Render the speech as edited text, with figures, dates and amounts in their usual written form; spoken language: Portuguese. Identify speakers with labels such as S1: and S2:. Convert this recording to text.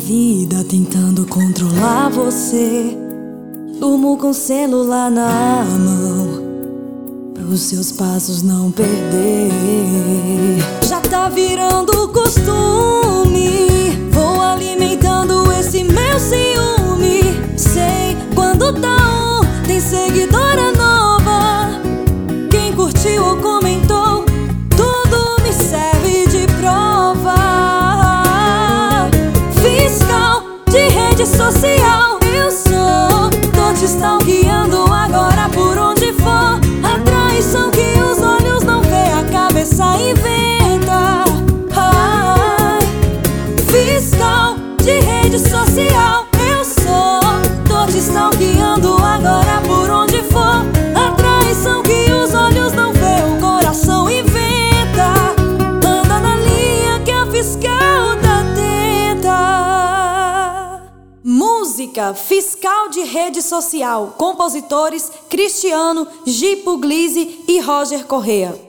S1: vida tentando controlar você. Durmo com o celular na mão, pros seus passos não perder. Já tá virando costume, vou alimentando esse meu ciúme. Sei quando tá tem seguidora nova. Quem curtiu ou comentou, tudo me serve de prova. Fiscal de rede social eu sou, tô te stalkeando agora por onde for. A traição que os olhos não vê, a cabeça inventa. Ai, fiscal de rede social eu sou, tô te stalkeando agora por onde for. A traição que os olhos não vê, o coração inventa. Anda na linha que a fiscal tá atenta. Música Fiscal de Rede Social. Compositores Cristiano, Gi Puglisi e Roger Correa.